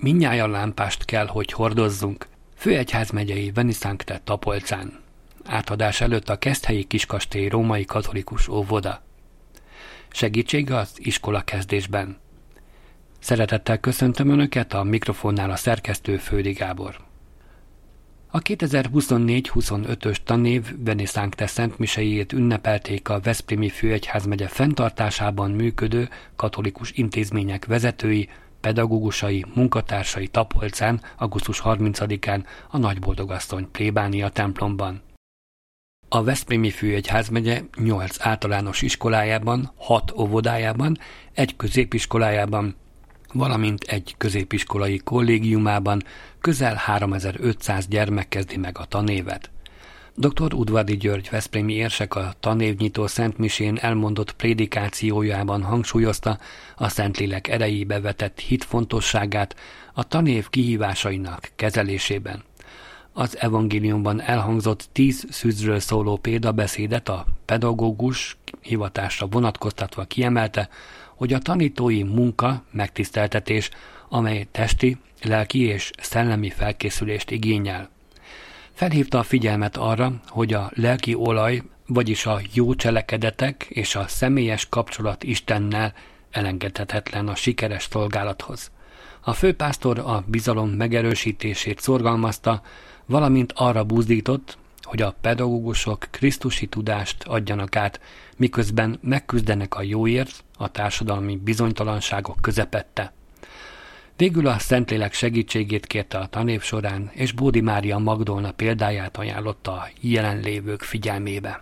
Mindnyájan lámpást kell, hogy hordozzunk. Főegyházmegyei Venisancte Tapolcán. Átadás előtt a Keszthelyi Kiskastély római katolikus óvoda. Segítség az iskola kezdésben. Szeretettel köszöntöm Önöket, a mikrofonnál a szerkesztő Földi Gábor. A 2024-25-ös tanév Venisancte szentmiseiét ünnepelték a Veszprémi Főegyházmegye fenntartásában működő katolikus intézmények vezetői, pedagógusai, munkatársai Tapolcán augusztus 30-án a Nagyboldogasszony plébánia templomban. A Veszprémi Főegyházmegye 8 általános iskolájában, 6 óvodájában, 1 középiskolájában, valamint 1 középiskolai kollégiumában közel 3500 gyermek kezdi meg a tanévet. Dr. Udvardi György veszprémi érsek a tanévnyitó szentmisén elmondott prédikációjában hangsúlyozta a Szentlélek erejébe vetett hit fontosságát a tanév kihívásainak kezelésében. Az evangéliumban elhangzott 10 szűzről szóló példabeszédet a pedagógus hivatásra vonatkoztatva kiemelte, hogy a tanítói munka megtiszteltetés, amely testi, lelki és szellemi felkészülést igényel. Felhívta a figyelmet arra, hogy a lelki olaj, vagyis a jó cselekedetek és a személyes kapcsolat Istennel elengedhetetlen a sikeres szolgálathoz. A főpásztor a bizalom megerősítését szorgalmazta, valamint arra buzdított, hogy a pedagógusok krisztusi tudást adjanak át, miközben megküzdenek a jóért, a társadalmi bizonytalanságok közepette. Végül a Szentlélek segítségét kérte a tanév során, és Bódi Mária Magdolna példáját ajánlotta a jelenlévők figyelmébe.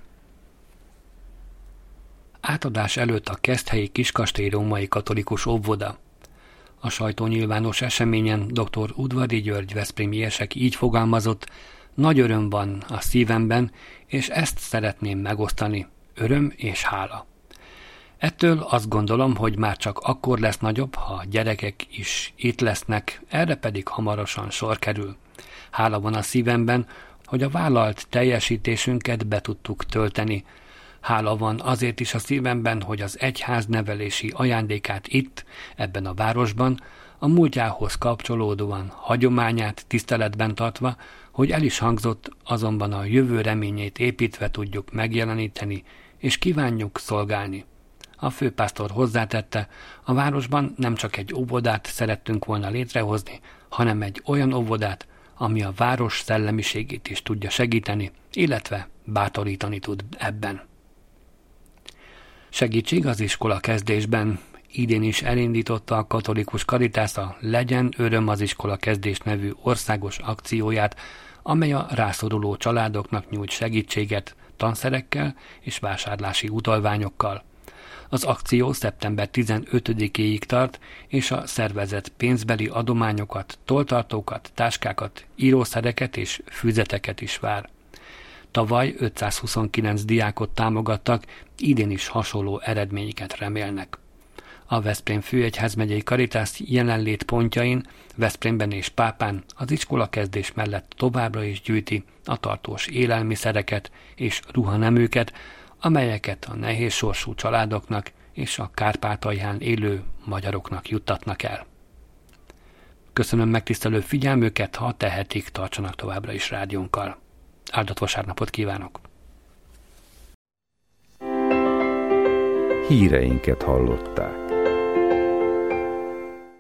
Átadás előtt a Keszthelyi Kiskastély római katolikus óvoda. A sajtónyilvános eseményen dr. Udvardi György veszprémi érsek így fogalmazott: nagy öröm van a szívemben, és ezt szeretném megosztani, öröm és hála. Ettől azt gondolom, hogy már csak akkor lesz nagyobb, ha a gyerekek is itt lesznek, erre pedig hamarosan sor kerül. Hála van a szívemben, hogy a vállalt teljesítésünket be tudtuk tölteni. Hála van azért is a szívemben, hogy az egyház nevelési ajándékát itt, ebben a városban, a múltjához kapcsolódóan hagyományát tiszteletben tartva, hogy el is hangzott, azonban a jövő reményét építve tudjuk megjeleníteni, és kívánjuk szolgálni. A főpásztor hozzátette, a városban nem csak egy óvodát szerettünk volna létrehozni, hanem egy olyan óvodát, ami a város szellemiségét is tudja segíteni, illetve bátorítani tud ebben. Segítség az iskola kezdésben. Idén is elindította a Katolikus Caritas a Legyen öröm az iskola kezdés nevű országos akcióját, amely a rászoruló családoknak nyújt segítséget tanszerekkel és vásárlási utalványokkal. Az akció szeptember 15-éig tart, és a szervezet pénzbeli adományokat, tolltartókat, táskákat, írószereket és füzeteket is vár. Tavaly 529 diákot támogattak, idén is hasonló eredményeket remélnek. A Veszprém Főegyházmegyei Caritas jelenlét pontjain, Veszprémben és Pápán az iskolakezdés mellett továbbra is gyűjti a tartós élelmiszereket és ruhaneműket, amelyeket a nehéz sorsú családoknak és a Kárpátalján élő magyaroknak juttatnak el. Köszönöm megtisztelő figyelmüket, ha tehetik, tartsanak továbbra is rádiónkkal. Áldott vasárnapot kívánok! Híreinket hallották.